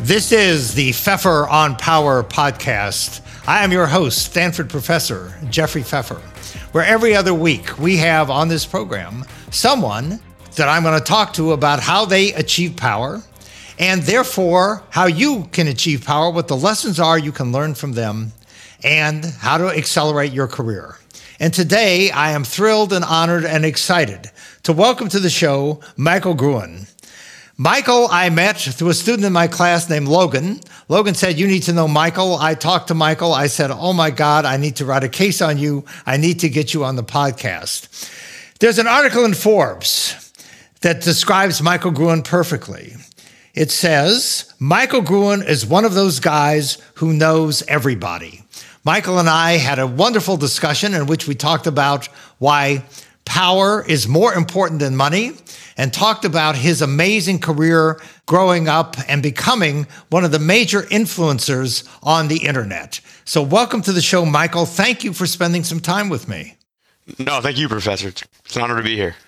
This is the Pfeffer on Power podcast. I am your host, Stanford Professor Jeffrey Pfeffer, where every other week we have on this program someone that I'm going to talk to about how they achieve power and therefore how you can achieve power, what the lessons are you can learn from them, and how to accelerate your career. And today I am thrilled and honored and excited to welcome to the show Michael Gruen. Michael, I met through a student in my class named Logan. Logan said, "You need to know Michael." I talked to Michael. I said, "Oh my God, I need to write a case on you. I need to get you on the podcast." There's an article in Forbes that describes Michael Gruen perfectly. It says, Michael Gruen is one of those guys who knows everybody. Michael and I had a wonderful discussion in which we talked about why power is more important than money, and talked about his amazing career growing up and becoming one of the major influencers on the internet. So welcome to the show, Michael. Thank you for spending some time with me. No, thank you, Professor. It's an honor to be here.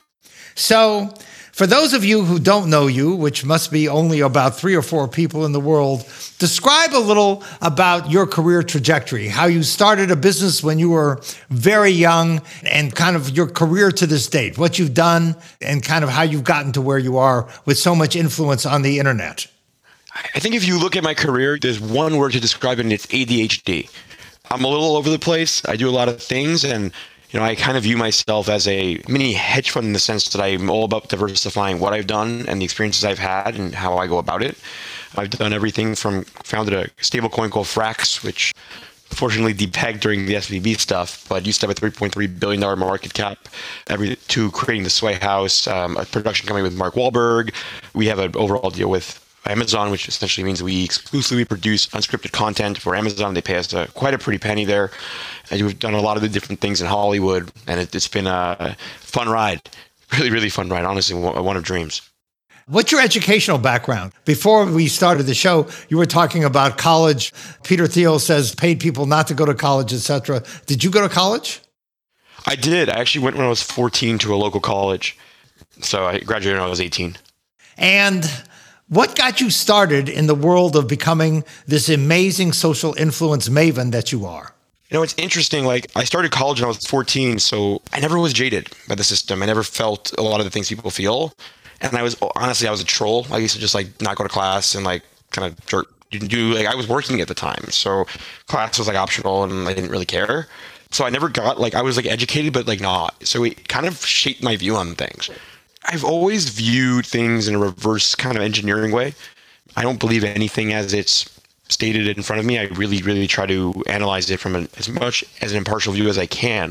So for those of you who don't know you, which must be only about 3 or 4 people in the world, describe a little about your career trajectory, how you started a business when you were very young and kind of your career to this date, what you've done and kind of how you've gotten to where you are with so much influence on the internet. I think if you look at my career, there's one word to describe it, and it's ADHD. I'm a little all over the place. I do a lot of things, and I kind of view myself as a mini hedge fund in the sense that I'm all about diversifying what I've done and the experiences I've had and how I go about it. I've done everything from founded a stablecoin called Frax, which fortunately depegged during the SVB stuff, but used to have a $3.3 billion market cap, to creating the Sway House, a production company with Mark Wahlberg. We have an overall deal with Amazon, which essentially means we exclusively produce unscripted content for Amazon. They pay us quite a pretty penny there. And we've done a lot of the different things in Hollywood, and it's been a fun ride. Really, really fun ride. Honestly, one of dreams. What's your educational background? Before we started the show, you were talking about college. Peter Thiel says paid people not to go to college, etc. Did you go to college? I did. I actually went when I was 14 to a local college. So I graduated when I was 18. And what got you started in the world of becoming this amazing social influence maven that you are? It's interesting. I started college when I was 14, so I never was jaded by the system. I never felt a lot of the things people feel. And I was a troll. I used to just not go to class and kind of jerk. I was working at the time, so class was optional and I didn't really care. So I never got I was educated, but not. So it kind of shaped my view on things. I've always viewed things in a reverse kind of engineering way. I don't believe anything as it's stated in front of me. I really, really try to analyze it from as much as an impartial view as I can.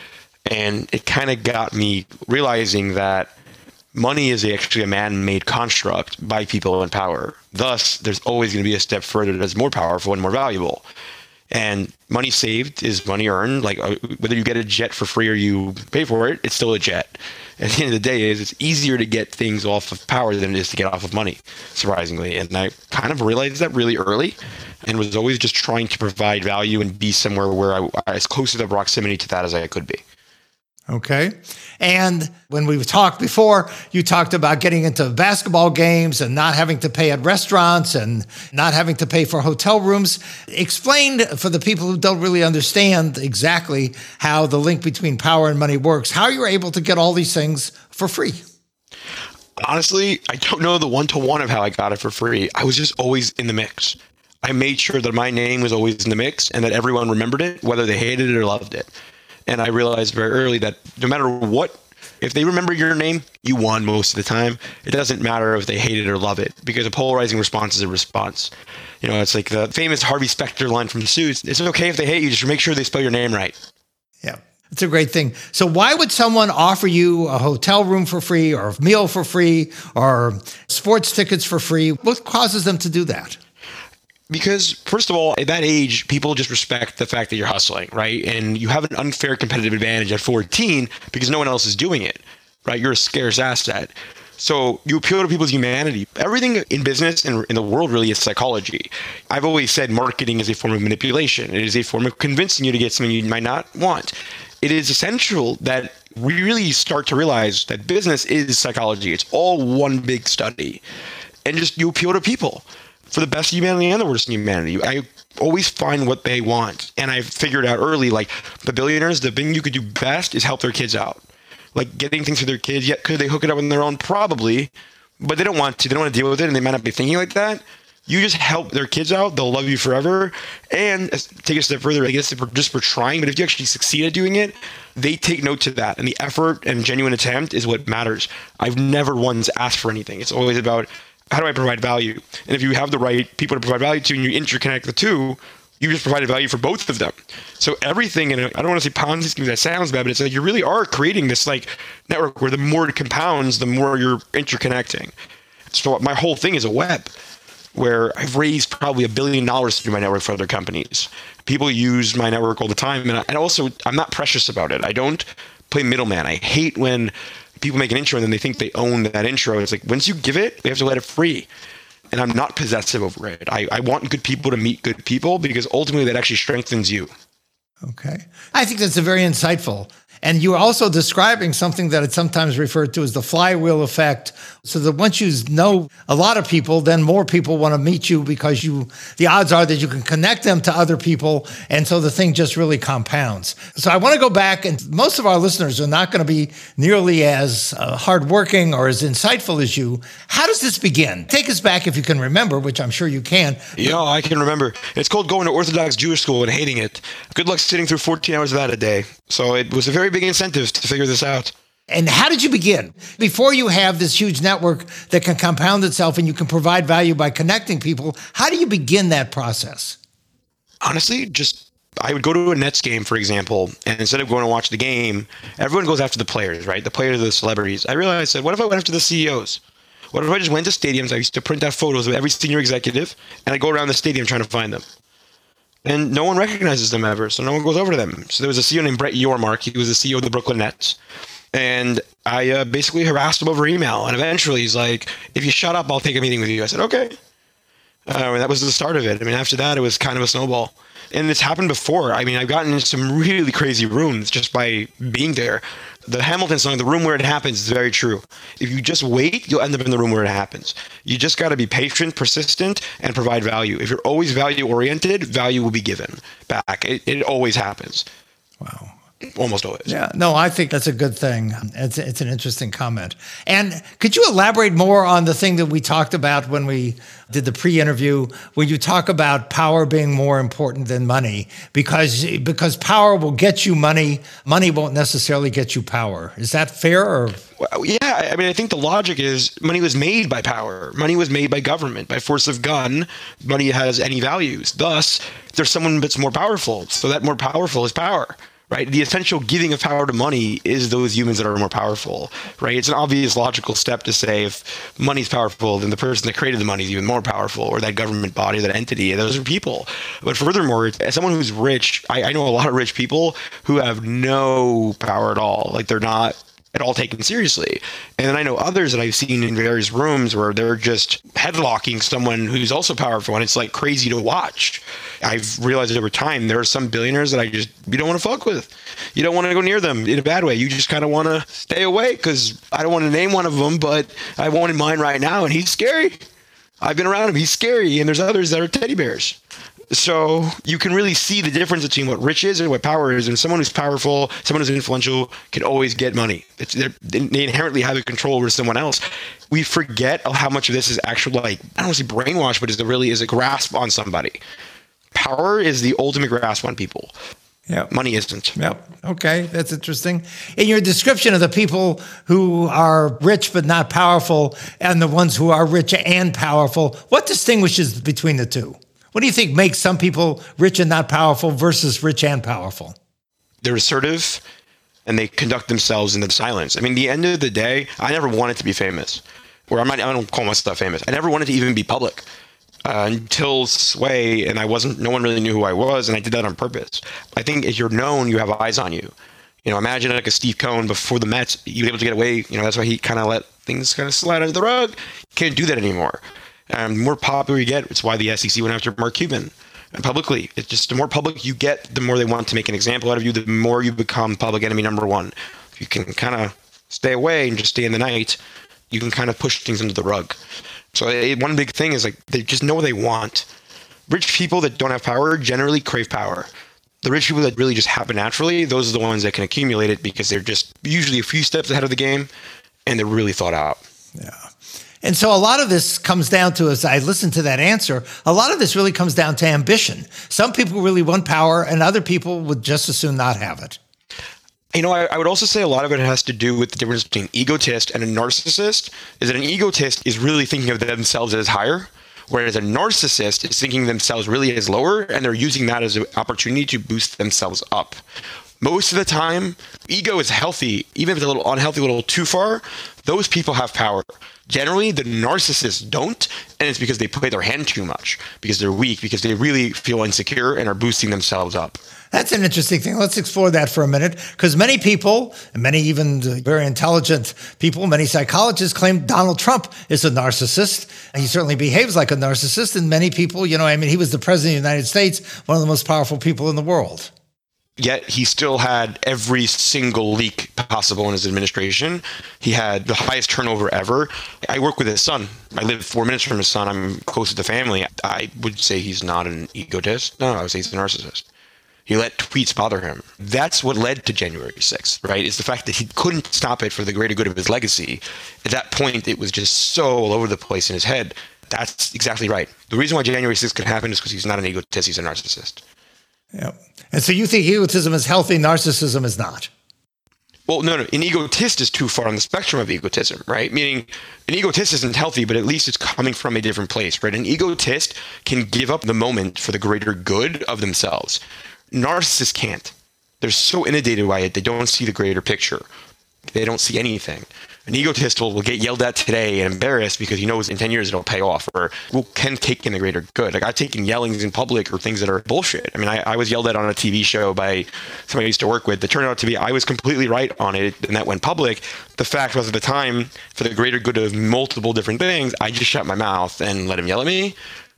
And it kind of got me realizing that money is actually a man-made construct by people in power. Thus, there's always going to be a step further that's more powerful and more valuable. And money saved is money earned. Whether you get a jet for free or you pay for it, it's still a jet. At the end of the day, it's easier to get things off of power than it is to get off of money, surprisingly. And I kind of realized that really early and was always just trying to provide value and be somewhere where I as close to the proximity to that as I could be. Okay. And when we've talked before, you talked about getting into basketball games and not having to pay at restaurants and not having to pay for hotel rooms. Explain for the people who don't really understand exactly how the link between power and money works, how you're able to get all these things for free. Honestly, I don't know the one-to-one of how I got it for free. I was just always in the mix. I made sure that my name was always in the mix and that everyone remembered it, whether they hated it or loved it. And I realized very early that no matter what, if they remember your name, you won most of the time. It doesn't matter if they hate it or love it, because a polarizing response is a response. It's like the famous Harvey Specter line from Suits. It's okay if they hate you, just make sure they spell your name right. Yeah, it's a great thing. So why would someone offer you a hotel room for free or a meal for free or sports tickets for free? What causes them to do that? Because, first of all, at that age, people just respect the fact that you're hustling, right? And you have an unfair competitive advantage at 14 because no one else is doing it, right? You're a scarce asset. So you appeal to people's humanity. Everything in business and in the world really is psychology. I've always said marketing is a form of manipulation. It is a form of convincing you to get something you might not want. It is essential that we really start to realize that business is psychology. It's all one big study. And just you appeal to people. for the best of humanity and the worst of humanity. I always find what they want. And I figured out early, like the billionaires, the thing you could do best is help their kids out. Like getting things for their kids. Yet could they hook it up on their own? Probably. But they don't want to. They don't want to deal with it, and they might not be thinking like that. You just help their kids out. They'll love you forever. And take a step further, I guess just for trying, but if you actually succeed at doing it, they take note to that. And the effort and genuine attempt is what matters. I've never once asked for anything. It's always about, how do I provide value? And if you have the right people to provide value to and you interconnect the two, you just provided value for both of them. So everything, and I don't want to say Ponzi scheme, that sounds bad, but it's like you really are creating this like network where the more it compounds, the more you're interconnecting. So my whole thing is a web where I've raised probably $1 billion through my network for other companies. People use my network all the time. And also, I'm not precious about it. I don't play middleman. I hate when people make an intro and then they think they own that intro. It's like, once you give it, they have to let it free. And I'm not possessive over it. I want good people to meet good people because ultimately that actually strengthens you. Okay. I think that's a very insightful. And you're also describing something that it's sometimes referred to as the flywheel effect. So that once you know a lot of people, then more people want to meet you because the odds are that you can connect them to other people. And so the thing just really compounds. So I want to go back, and most of our listeners are not going to be nearly as hardworking or as insightful as you. How does this begin? Take us back if you can remember, which I'm sure you can. Yeah, I can remember. It's called going to Orthodox Jewish school and hating it. Good luck sitting through 14 hours of that a day. So it was a very big incentive to figure this out. And how did you begin? Before you have this huge network that can compound itself and you can provide value by connecting people, how do you begin that process? Honestly, I would go to a Nets game, for example, and instead of going to watch the game, everyone goes after the players, right? The players are the celebrities. I realized, what if I went after the CEOs? What if I just went to stadiums? I used to print out photos of every senior executive, and I'd go around the stadium trying to find them. And no one recognizes them ever, so no one goes over to them. So there was a CEO named Brett Yormark. He was the CEO of the Brooklyn Nets. And I basically harassed him over email. And eventually he's like, if you shut up, I'll take a meeting with you. I said, okay. And that was the start of it. I mean, after that, it was kind of a snowball. And it's happened before. I mean, I've gotten into some really crazy rooms just by being there. The Hamilton song, "The Room Where It Happens," is very true. If you just wait, you'll end up in the room where it happens. You just got to be patient, persistent, and provide value. If you're always value-oriented, value will be given back. It always happens. Wow. Almost always. Yeah, no, I think that's a good thing. It's an interesting comment. And could you elaborate more on the thing that we talked about when we did the pre-interview, when you talk about power being more important than money, because power will get you money, money won't necessarily get you power. Is that fair? Or? Well, yeah, I mean, I think the logic is money was made by power. Money was made by government. By force of gun, money has any values. Thus, there's someone that's more powerful. So that more powerful is power. Right? The essential giving of power to money is those humans that are more powerful, right? It's an obvious logical step to say if money's powerful, then the person that created the money is even more powerful, or that government body, that entity, those are people. But furthermore, as someone who's rich, I know a lot of rich people who have no power at all. Like they're not at all taken seriously. And then I know others that I've seen in various rooms where they're just headlocking someone who's also powerful, and it's like crazy to watch. I've realized over time there are some billionaires that you don't want to fuck with. You don't want to go near them in a bad way. You just kind of want to stay away, because I don't want to name one of them, but I have one in mind right now, and he's scary. I've been around him. He's scary. And there's others that are teddy bears. So you can really see the difference between what rich is and what power is. And someone who's powerful, someone who's influential can always get money. They inherently have a control over someone else. We forget how much of this is actual, like, I don't want to say brainwash, but is a grasp on somebody. Power is the ultimate grasp on people. Yeah, money isn't. Yep. Okay, that's interesting. In your description of the people who are rich but not powerful and the ones who are rich and powerful, what distinguishes between the two? What do you think makes some people rich and not powerful versus rich and powerful? They're assertive and they conduct themselves in the silence. I mean, at the end of the day, I never wanted to be famous. Or I don't call myself famous. I never wanted to even be public. Until Sway, and no one really knew who I was, and I did that on purpose. I think if you're known, you have eyes on you. You know, imagine like a Steve Cohen before the Mets, you were able to get away. You know, that's why he kind of let things kind of slide under the rug. You can't do that anymore. The more popular you get, it's why the SEC went after Mark Cuban. And publicly, it's just the more public you get, the more they want to make an example out of you, the more you become public enemy number one. If you can kind of stay away and just stay in the night, you can kind of push things under the rug. So one big thing is like they just know what they want. Rich people that don't have power generally crave power. The rich people that really just happen naturally, those are the ones that can accumulate it because they're just usually a few steps ahead of the game and they're really thought out. Yeah. And so a lot of this comes down to, as I listen to that answer, a lot of this really comes down to ambition. Some people really want power and other people would just as soon not have it. I would also say a lot of it has to do with the difference between egotist and a narcissist, is that an egotist is really thinking of themselves as higher, whereas a narcissist is thinking themselves really as lower, and they're using that as an opportunity to boost themselves up. Most of the time, ego is healthy, even if it's a little unhealthy, a little too far, those people have power. Generally, the narcissists don't, and it's because they play their hand too much, because they're weak, because they really feel insecure and are boosting themselves up. That's an interesting thing. Let's explore that for a minute, because many people, and many even very intelligent people, many psychologists claim Donald Trump is a narcissist. And he certainly behaves like a narcissist. And many people, he was the president of the United States, one of the most powerful people in the world. Yet he still had every single leak possible in his administration. He had the highest turnover ever. I work with his son. I live 4 minutes from his son. I'm close to the family. I would say he's not an egotist. No, I would say he's a narcissist. He let tweets bother him. That's what led to January 6th, right? It's the fact that he couldn't stop it for the greater good of his legacy. At that point, it was just so all over the place in his head. That's exactly right. The reason why January 6th could happen is because he's not an egotist, he's a narcissist. Yeah. And so you think egotism is healthy, narcissism is not? Well, no. An egotist is too far on the spectrum of egotism, right? Meaning an egotist isn't healthy, but at least it's coming from a different place, right? An egotist can give up the moment for the greater good of themselves. Narcissists can't. They're so inundated by it, they don't see the greater picture. They don't see anything. An egotist will get yelled at today and embarrassed because he knows in 10 years it'll pay off, or can take in the greater good. Like I've taken yellings in public or things that are bullshit. I mean, I was yelled at on a TV show by somebody I used to work with that turned out to be I was completely right on it, and that went public. The fact was at the time, for the greater good of multiple different things, I just shut my mouth and let him yell at me.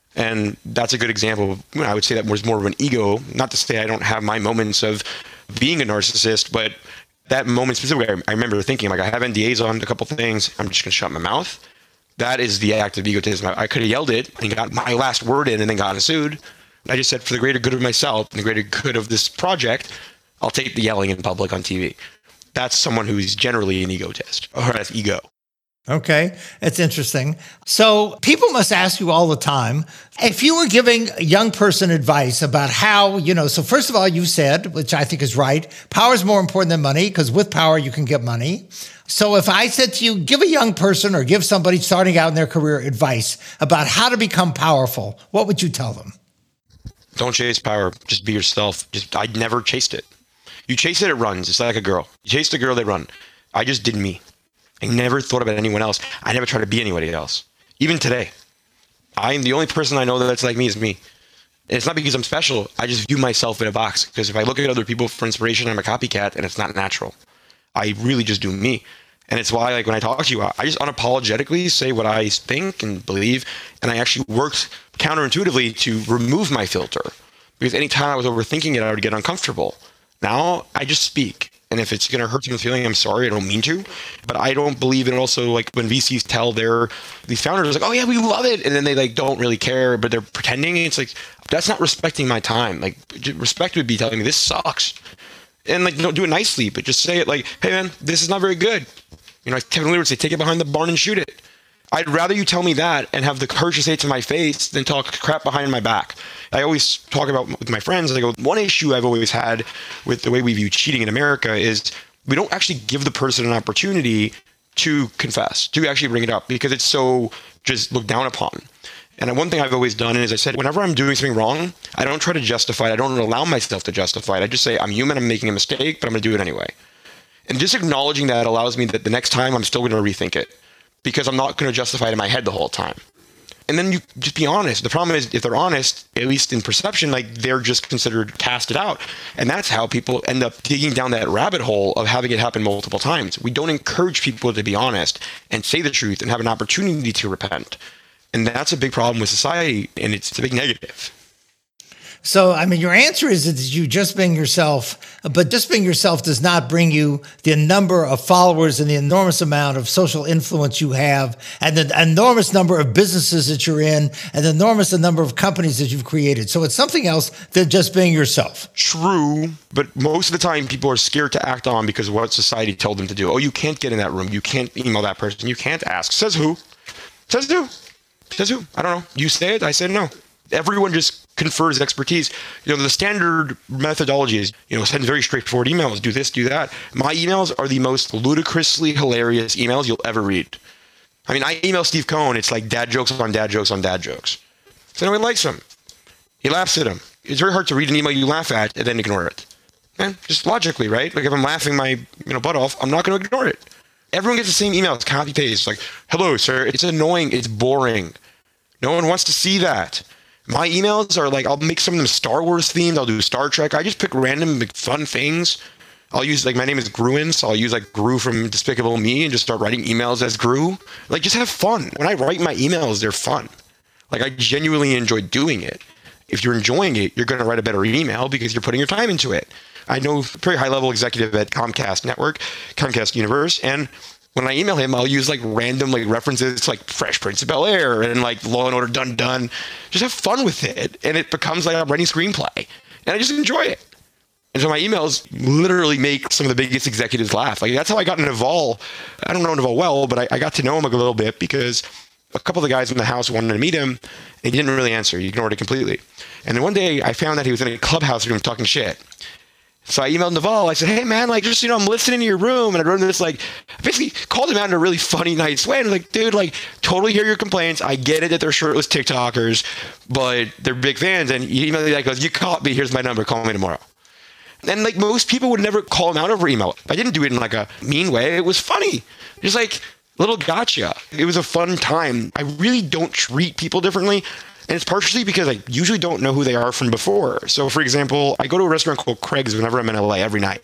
And that's a good example of, I would say that was more of an ego. Not to say I don't have my moments of being a narcissist, but that moment specifically, I remember thinking, like, I have NDAs on a couple things. I'm just going to shut my mouth. That is the act of egotism. I could have yelled it and got my last word in and then gotten sued. I just said, for the greater good of myself and the greater good of this project, I'll take the yelling in public on TV. That's someone who's generally an egotist, or has ego. Okay, it's interesting. So people must ask you all the time, if you were giving a young person advice about how, so first of all, you said, which I think is right, power is more important than money, because with power, you can get money. So if I said to you, give a young person or give somebody starting out in their career advice about how to become powerful, what would you tell them? Don't chase power. Just be yourself. I never chased it. You chase it, it runs. It's like a girl. You chase the girl, they run. I just did me. I never thought about anyone else. I never tried to be anybody else. Even today, I'm the only person I know that's like me is me. And it's not because I'm special. I just view myself in a box. Because if I look at other people for inspiration, I'm a copycat, and it's not natural. I really just do me. And it's why, like, when I talk to you, I just unapologetically say what I think and believe. And I actually worked counterintuitively to remove my filter. Because anytime I was overthinking it, I would get uncomfortable. Now I just speak. And if it's going to hurt someone's feeling, I'm sorry, I don't mean to. But I don't believe in also, like, when VCs tell these founders, like, oh yeah, we love it. And then they, like, don't really care, but they're pretending. It's like, that's not respecting my time. Like, respect would be telling me this sucks. And, like, don't do it nicely, but just say it like, hey man, this is not very good. Kevin Lee would say, take it behind the barn and shoot it. I'd rather you tell me that and have the courage to say it to my face than talk crap behind my back. I always talk about with my friends, I go, one issue I've always had with the way we view cheating in America is we don't actually give the person an opportunity to confess, to actually bring it up, because it's so just looked down upon. And one thing I've always done is I said, whenever I'm doing something wrong, I don't try to justify it. I don't allow myself to justify it. I just say, I'm human, I'm making a mistake, but I'm going to do it anyway. And just acknowledging that allows me that the next time I'm still going to rethink it, because I'm not going to justify it in my head the whole time. And then you just be honest. The problem is, if they're honest, at least in perception, like, they're just considered casted out. And that's how people end up digging down that rabbit hole of having it happen multiple times. We don't encourage people to be honest and say the truth and have an opportunity to repent. And that's a big problem with society, and it's a big negative. So, I mean, your answer is that you just being yourself, but just being yourself does not bring you the number of followers and the enormous amount of social influence you have and the enormous number of businesses that you're in and the enormous number of companies that you've created. So it's something else than just being yourself. True, but most of the time people are scared to act on because of what society told them to do. Oh, you can't get in that room. You can't email that person. You can't ask. Says who? Says who? Says who? I don't know. You say it. I say no. Everyone just confers expertise. The standard methodology is, send very straightforward emails, do this, do that. My emails are the most ludicrously hilarious emails you'll ever read. I mean, I email Steve Cohen. It's like dad jokes on dad jokes on dad jokes. So nobody likes them. He laughs at them. It's very hard to read an email you laugh at and then ignore it. And just logically, right? Like if I'm laughing my butt off, I'm not going to ignore it. Everyone gets the same email. It's copy paste. Like, hello, sir. It's annoying. It's boring. No one wants to see that. My emails are like, I'll make some of them Star Wars themed. I'll do Star Trek. I just pick random fun things. I'll use, like, my name is Gruen, so I'll use, like, Gru from Despicable Me and just start writing emails as Gru. Like, just have fun. When I write my emails, they're fun. Like, I genuinely enjoy doing it. If you're enjoying it, you're going to write a better email because you're putting your time into it. I know a very high-level executive at Comcast Network, Comcast Universe, and when I email him, I'll use like random like references to like Fresh Prince of Bel-Air and like Law and Order Dun Dun. Just have fun with it, and it becomes like I'm writing screenplay, and I just enjoy it. And so my emails literally make some of the biggest executives laugh. Like that's how I got into Naval. I don't know Naval well, but I got to know him a little bit because a couple of the guys in the house wanted to meet him, and he didn't really answer. He ignored it completely. And then one day I found that he was in a clubhouse room talking shit. So I emailed Naval. I said, hey, man, like, just, I'm listening to your room. And I wrote this, like, basically called him out in a really funny, nice way. And I was like, dude, like, totally hear your complaints. I get it that they're shirtless TikTokers, but they're big fans. And he emailed me that, goes, you caught me. Here's my number. Call me tomorrow. And, like, most people would never call him out over email. I didn't do it in, like, a mean way. It was funny. Just, like, little gotcha. It was a fun time. I really don't treat people differently. And it's partially because I usually don't know who they are from before. So, for example, I go to a restaurant called Craig's whenever I'm in LA every night.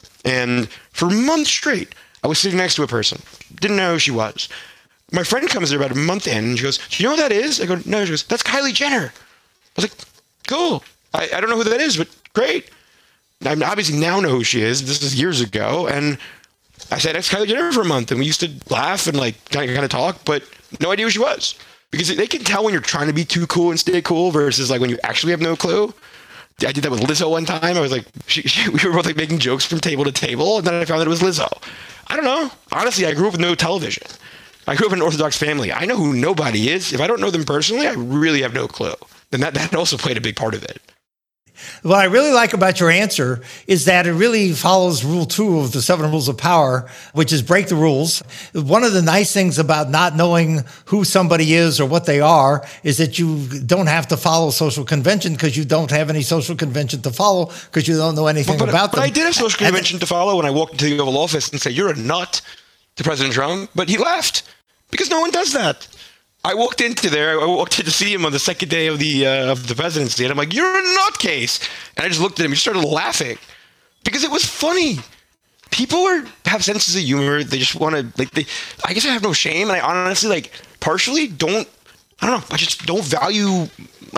And for months straight, I was sitting next to a person. Didn't know who she was. My friend comes there about a month in, and she goes, do you know who that is? I go, no. She goes, that's Kylie Jenner. I was like, cool. I don't know who that is, but great. I obviously now know who she is. This is years ago. And I said, that's Kylie Jenner for a month. And we used to laugh and, like, kind of talk, but no idea who she was. Because they can tell when you're trying to be too cool and stay cool versus like when you actually have no clue. I did that with Lizzo one time. I was like, we were both like making jokes from table to table, and then I found that it was Lizzo. I don't know. Honestly, I grew up with no television. I grew up in an Orthodox family. I know who nobody is. If I don't know them personally, I really have no clue. And that also played a big part of it. What I really like about your answer is that it really follows rule 2 of the 7 rules of power, which is break the rules. One of the nice things about not knowing who somebody is or what they are is that you don't have to follow social convention because you don't have any social convention to follow because you don't know anything about them. But I did have social convention to follow when I walked into the Oval Office and said, you're a nut to President Trump, but he left because no one does that. I walked in to see him on the second day of the presidency, and I'm like, you're a nutcase. And I just looked at him and started laughing because it was funny. People have senses of humor. They just want to, I guess I have no shame. And I honestly, partially don't, I don't know. I just don't value,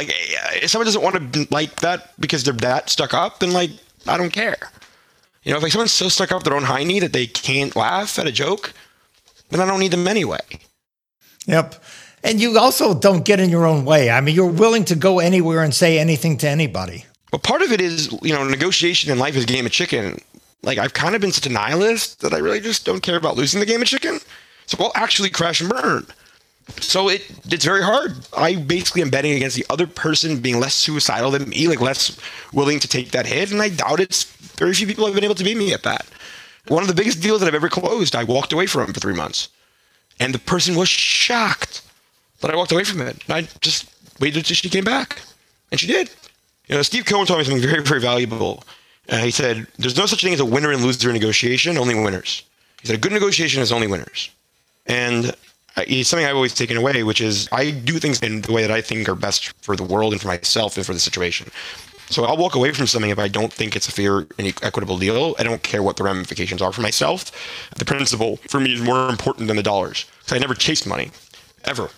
if someone doesn't want to like that because they're that stuck up, then, I don't care. If someone's so stuck up their own hiney that they can't laugh at a joke, then I don't need them anyway. Yep. And you also don't get in your own way. I mean, you're willing to go anywhere and say anything to anybody. But part of it is, negotiation in life is a game of chicken. I've kind of been such a nihilist that I really just don't care about losing the game of chicken. So I'll actually crash and burn. So it's very hard. I basically am betting against the other person being less suicidal than me, less willing to take that hit. And I doubt it's very few people have been able to beat me at that. One of the biggest deals that I've ever closed, I walked away from for 3 months. And the person was shocked that I walked away from it. I just waited until she came back. And she did. Steve Cohen told me something very, very valuable. He said, there's no such thing as a winner and loser negotiation, only winners. He said, a good negotiation is only winners. And it's something I've always taken away, which is I do things in the way that I think are best for the world and for myself and for the situation. So I'll walk away from something if I don't think it's a fair and equitable deal. I don't care what the ramifications are for myself. The principle for me is more important than the dollars. So I never chased money, ever.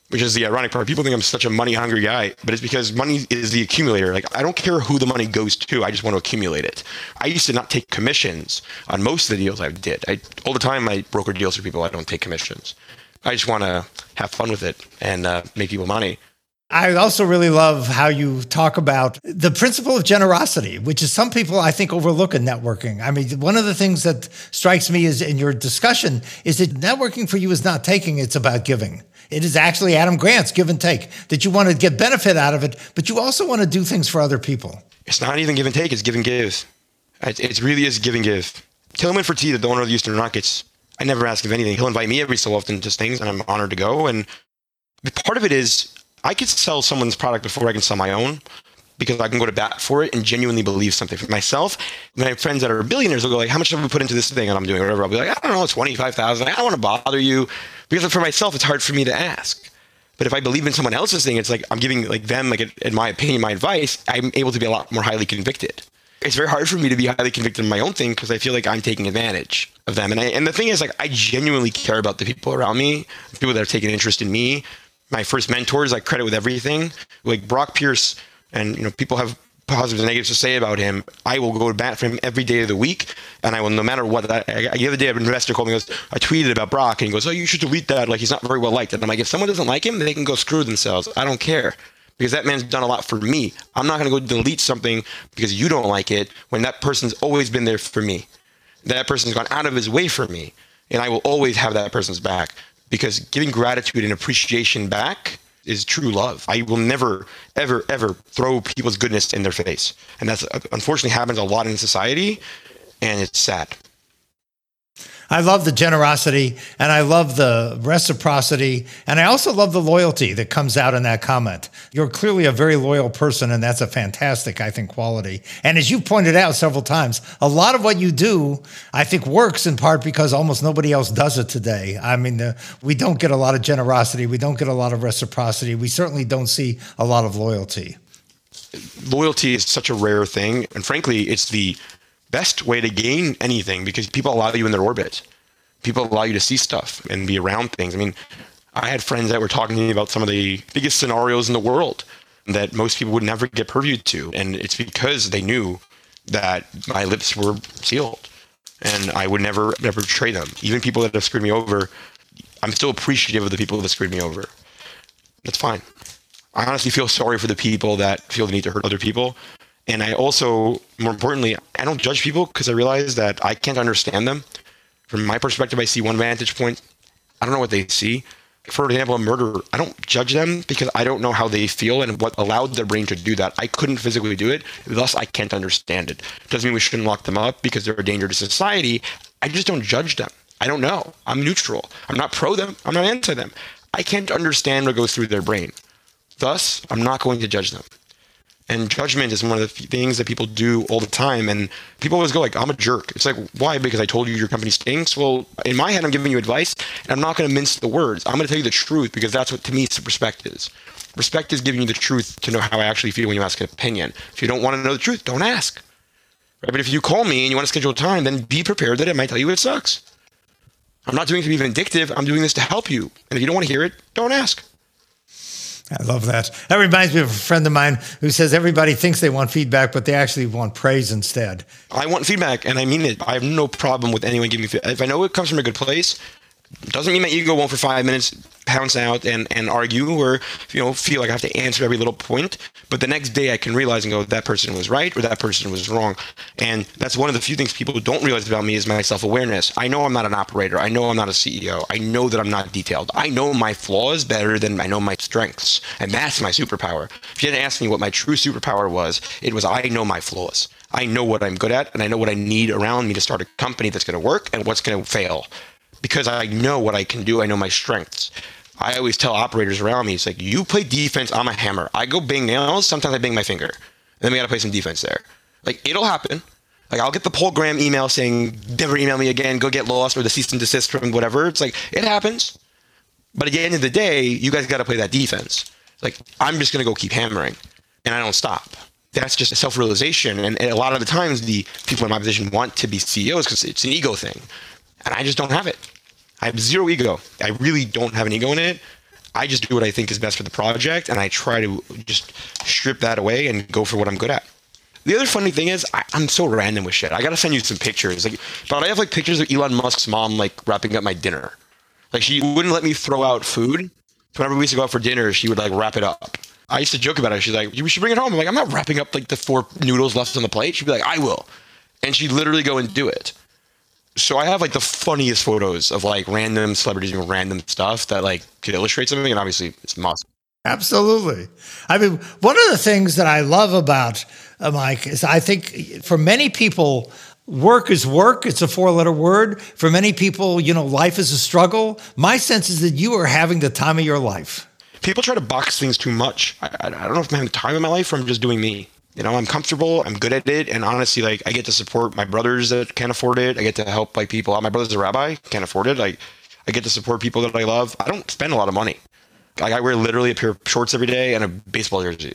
which is the ironic part. People think I'm such a money hungry guy, but it's because money is the accumulator. Like, I don't care who the money goes to. I just want to accumulate it. I used to not take commissions on most of the deals I did. All the time I broker deals for people. I don't take commissions. I just want to have fun with it and make people money. I also really love how you talk about the principle of generosity, which is some people I think overlook in networking. I mean, one of the things that strikes me is in your discussion is that networking for you is not taking, it's about giving. It is actually Adam Grant's give and take, that you want to get benefit out of it, but you also want to do things for other people. It's not even give and take, it's give and give. It really is give and give. Tillman Fertitta, the owner of the Houston Rockets, I never ask of anything. He'll invite me every so often to things, and I'm honored to go. And part of it is, I could sell someone's product before I can sell my own because I can go to bat for it and genuinely believe something for myself. My friends that are billionaires will go like, how much have we put into this thing and I'm doing whatever? I'll be like, I don't know, it's 25,000. I don't want to bother you because for myself, it's hard for me to ask. But if I believe in someone else's thing, it's like I'm giving like them, like in my opinion, my advice, I'm able to be a lot more highly convicted. It's very hard for me to be highly convicted in my own thing because I feel like I'm taking advantage of them. And the thing is, like, I genuinely care about the people around me, the people that have taken interest in me. My first mentors, I credit with everything. Like Brock Pierce, and people have positives and negatives to say about him. I will go to bat for him every day of the week, and I will, no matter what. The other day, an investor called me and goes, I tweeted about Brock, and he goes, oh, you should delete that. Like, he's not very well liked. And I'm like, if someone doesn't like him, they can go screw themselves. I don't care. Because that man's done a lot for me. I'm not going to go delete something because you don't like it when that person's always been there for me. That person's gone out of his way for me, and I will always have that person's back. Because giving gratitude and appreciation back is true love. I will never, ever, ever throw people's goodness in their face. And that's unfortunately happens a lot in society, and it's sad. I love the generosity, and I love the reciprocity, and I also love the loyalty that comes out in that comment. You're clearly a very loyal person, and that's a fantastic, I think, quality. And as you've pointed out several times, a lot of what you do, I think, works in part because almost nobody else does it today. I mean, we don't get a lot of generosity. We don't get a lot of reciprocity. We certainly don't see a lot of loyalty. Loyalty is such a rare thing, and frankly, it's the best way to gain anything because people allow you in their orbit. People allow you to see stuff and be around things. I mean, I had friends that were talking to me about some of the biggest scenarios in the world that most people would never get purviewed to. And it's because they knew that my lips were sealed and I would never betray them. Even people that have screwed me over, I'm still appreciative of the people that screwed me over. That's fine. I honestly feel sorry for the people that feel the need to hurt other people. And I also, more importantly, I don't judge people because I realize that I can't understand them. From my perspective, I see one vantage point. I don't know what they see. For example, a murderer, I don't judge them because I don't know how they feel and what allowed their brain to do that. I couldn't physically do it, thus I can't understand it. Doesn't mean we shouldn't lock them up because they're a danger to society. I just don't judge them. I don't know. I'm neutral. I'm not pro them. I'm not anti them. I can't understand what goes through their brain. Thus, I'm not going to judge them. And judgment is one of the things that people do all the time. And people always go like, I'm a jerk. It's like, why? Because I told you your company stinks? Well, in my head, I'm giving you advice, and I'm not going to mince the words. I'm going to tell you the truth because that's what, to me, respect is. Respect is giving you the truth to know how I actually feel when you ask an opinion. If you don't want to know the truth, don't ask. Right? But if you call me and you want to schedule time, then be prepared that I might tell you it sucks. I'm not doing it to be vindictive. I'm doing this to help you. And if you don't want to hear it, don't ask. I love that. That reminds me of a friend of mine who says everybody thinks they want feedback, but they actually want praise instead. I want feedback, and I mean it. I have no problem with anyone giving me feedback. If I know it comes from a good place, doesn't mean my ego won't for 5 minutes pounce out and argue or feel like I have to answer every little point. But the next day I can realize and go, that person was right or that person was wrong. And that's one of the few things people don't realize about me is my self-awareness. I know I'm not an operator. I know I'm not a CEO. I know that I'm not detailed. I know my flaws better than I know my strengths. And that's my superpower. If you hadn't asked me what my true superpower was, it was I know my flaws. I know what I'm good at, and I know what I need around me to start a company that's going to work and what's going to fail. Because I know what I can do. I know my strengths. I always tell operators around me, it's like, you play defense, I'm a hammer. I go bang nails, sometimes I bang my finger. Then we got to play some defense there. Like, it'll happen. Like, I'll get the Paul Graham email saying, never email me again, go get lost, or the cease and desist from whatever. It's like, it happens. But at the end of the day, you guys got to play that defense. Like, I'm just going to go keep hammering, and I don't stop. That's just a self-realization. And a lot of the times, the people in my position want to be CEOs because it's an ego thing. And I just don't have it. I have zero ego. I really don't have an ego in it. I just do what I think is best for the project, and I try to just strip that away and go for what I'm good at. The other funny thing is I'm so random with shit. I gotta send you some pictures. But I have pictures of Elon Musk's mom wrapping up my dinner. She wouldn't let me throw out food. So whenever we used to go out for dinner, she would wrap it up. I used to joke about it. She's like, "We should bring it home." I'm like, "I'm not wrapping up the 4 noodles left on the plate." She'd be like, "I will," and she'd literally go and do it. So I have the funniest photos of random celebrities doing random stuff that could illustrate something, and obviously it's Musk. Absolutely. I mean, one of the things that I love about Mike is I think for many people, work is work. It's a 4-letter word. For many people, life is a struggle. My sense is that you are having the time of your life. People try to box things too much. I don't know if I'm having time in my life or I'm just doing me. I'm comfortable. I'm good at it. And honestly, I get to support my brothers that can't afford it. I get to help people. My brother's a rabbi, can't afford it. I get to support people that I love. I don't spend a lot of money. I wear literally a pair of shorts every day and a baseball jersey.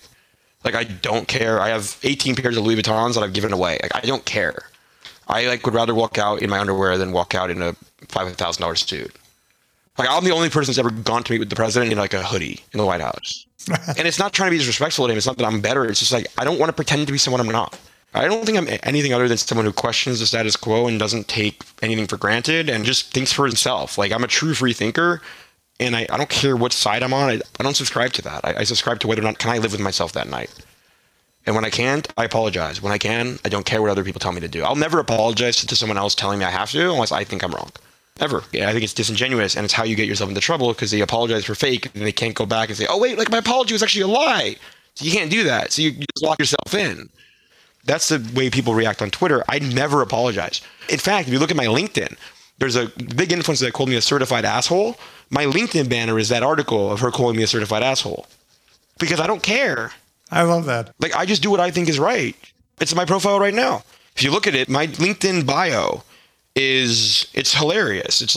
I don't care. I have 18 pairs of Louis Vuittons that I've given away. I don't care. I would rather walk out in my underwear than walk out in a $5,000 suit. I'm the only person that's ever gone to meet with the president in a hoodie in the White House. And it's not trying to be disrespectful to him. It's not that I'm better. It's just I don't want to pretend to be someone I'm not. I don't think I'm anything other than someone who questions the status quo and doesn't take anything for granted and just thinks for himself. I'm a true free thinker. And I don't care what side I'm on. I don't subscribe to that. I subscribe to whether or not can I live with myself that night. And when I can't, I apologize. When I can, I don't care what other people tell me to do. I'll never apologize to someone else telling me I have to unless I think I'm wrong. Ever. Yeah, I think it's disingenuous, and it's how you get yourself into trouble because they apologize for fake and they can't go back and say, "Oh wait, my apology was actually a lie." So you can't do that. So you just lock yourself in. That's the way people react on Twitter. I never apologize. In fact, if you look at my LinkedIn, there's a big influencer that called me a certified asshole. My LinkedIn banner is that article of her calling me a certified asshole because I don't care. I love that. I just do what I think is right. It's my profile right now. If you look at it, my LinkedIn bio it's hilarious. It's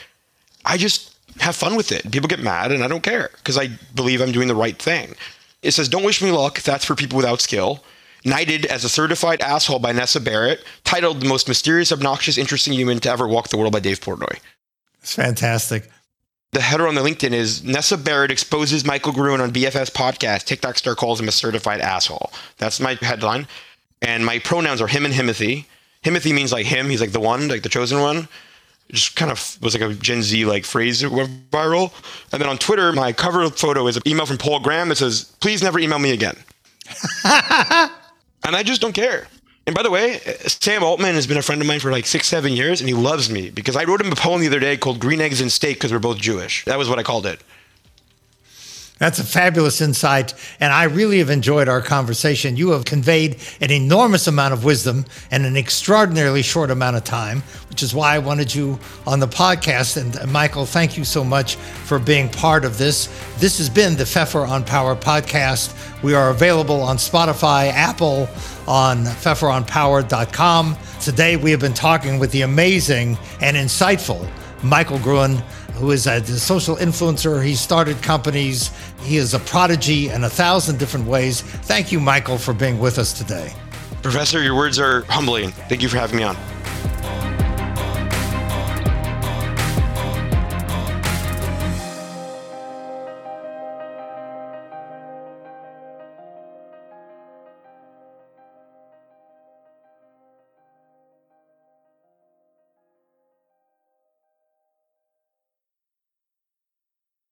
I just have fun with it. People get mad and I don't care because I believe I'm doing the right thing. It says, "Don't wish me luck. That's for people without skill." Knighted as a certified asshole by Nessa Barrett. Titled "The Most Mysterious, Obnoxious, Interesting Human to Ever Walk the World" by Dave Portnoy. It's fantastic. The header on the LinkedIn is Nessa Barrett exposes Michael Gruen on BFS podcast. TikTok star calls him a certified asshole. That's my headline. And my pronouns are him and Himothy. Himothy means him. He's the one, the chosen one. It just kind of was a Gen Z phrase that went viral. And then on Twitter, my cover photo is an email from Paul Graham that says, "Please never email me again." And I just don't care. And by the way, Sam Altman has been a friend of mine for 6-7 years, and he loves me because I wrote him a poem the other day called "Green Eggs and Steak" because we're both Jewish. That was what I called it. That's a fabulous insight, and I really have enjoyed our conversation. You have conveyed an enormous amount of wisdom in an extraordinarily short amount of time, which is why I wanted you on the podcast. And Michael, thank you so much for being part of this. This has been the Pfeffer on Power podcast. We are available on Spotify, Apple, on pfefferonpower.com. Today, we have been talking with the amazing and insightful Michael Gruen, who is a social influencer. He started companies. He is a prodigy in 1,000 different ways. Thank you, Michael, for being with us today. Professor, your words are humbling. Thank you for having me on.